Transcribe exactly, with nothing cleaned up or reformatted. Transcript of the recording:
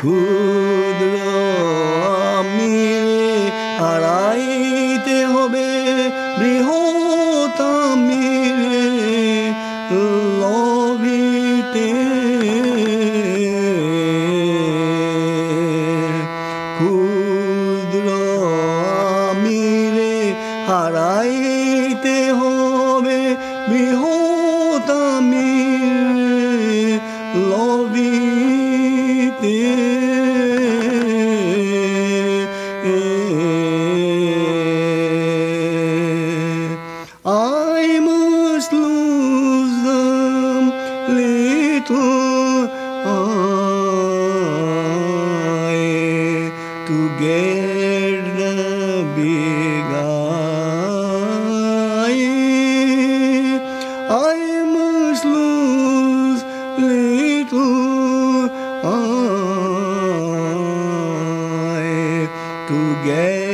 ক্ষুদ্র আমিরে হারাইতে হবে বৃহৎ আমিরে লভিতে। ক্ষুদ্র আমিরে হারাইতে হবে বৃহৎ আমিরে লভিতে। I must lose them little I to get the big I. I must lose little I to get